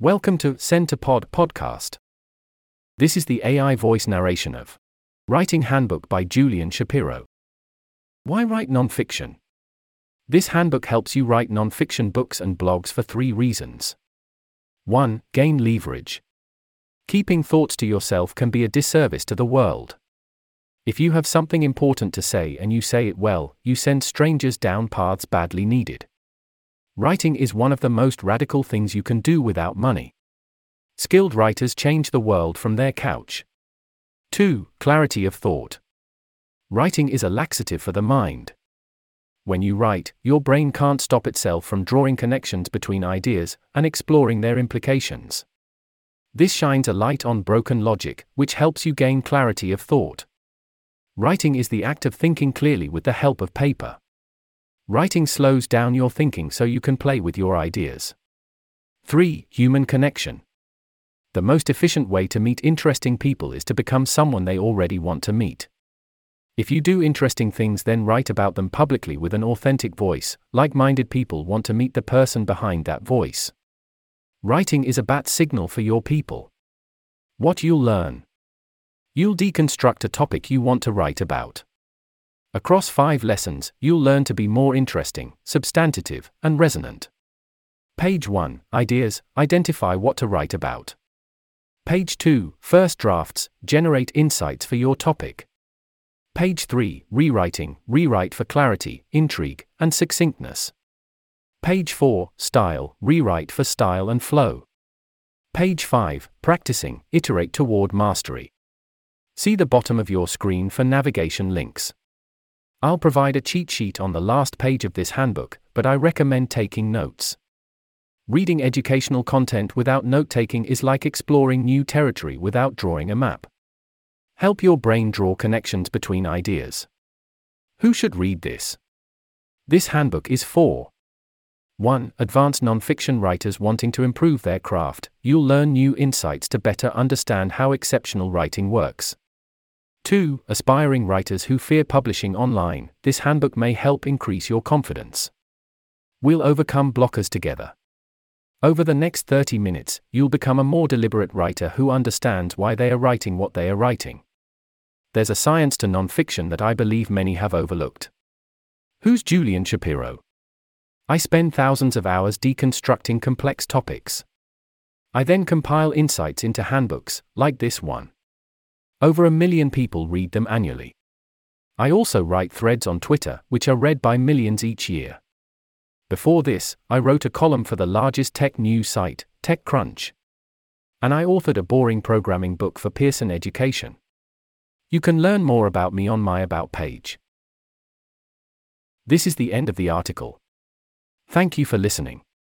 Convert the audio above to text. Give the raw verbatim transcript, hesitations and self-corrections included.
Welcome to Send to Pod podcast. This is the A I voice narration of Writing Handbook by Julian Shapiro. Why write nonfiction? This handbook helps you write nonfiction books and blogs for three reasons. one. Gain leverage. Keeping thoughts to yourself can be a disservice to the world. If you have something important to say and you say it well, you send strangers down paths badly needed. Writing is one of the most radical things you can do without money. Skilled writers change the world from their couch. two. Clarity of thought. Writing is a laxative for the mind. When you write, your brain can't stop itself from drawing connections between ideas and exploring their implications. This shines a light on broken logic, which helps you gain clarity of thought. Writing is the act of thinking clearly with the help of paper. Writing slows down your thinking so you can play with your ideas. three. Human connection. The most efficient way to meet interesting people is to become someone they already want to meet. If you do interesting things, then write about them publicly with an authentic voice. Like-minded people want to meet the person behind that voice. Writing is a bat signal for your people. What you'll learn. You'll deconstruct a topic you want to write about. Across five lessons, you'll learn to be more interesting, substantive, and resonant. Page one. Ideas. Identify what to write about. Page two. First drafts. Generate insights for your topic. Page three. Rewriting. Rewrite for clarity, intrigue, and succinctness. Page four. Style. Rewrite for style and flow. Page five. Practicing. Iterate toward mastery. See the bottom of your screen for navigation links. I'll provide a cheat sheet on the last page of this handbook, but I recommend taking notes. Reading educational content without note-taking is like exploring new territory without drawing a map. Help your brain draw connections between ideas. Who should read this? This handbook is for one. Advanced nonfiction writers wanting to improve their craft. You'll learn new insights to better understand how exceptional writing works. two. Aspiring writers who fear publishing online. This handbook may help increase your confidence. We'll overcome blockers together. Over the next thirty minutes, you'll become a more deliberate writer who understands why they are writing what they are writing. There's a science to nonfiction that I believe many have overlooked. Who's Julian Shapiro? I spend thousands of hours deconstructing complex topics. I then compile insights into handbooks, like this one. Over a million people read them annually. I also write threads on Twitter, which are read by millions each year. Before this, I wrote a column for the largest tech news site, TechCrunch. And I authored a boring programming book for Pearson Education. You can learn more about me on my About page. This is the end of the article. Thank you for listening.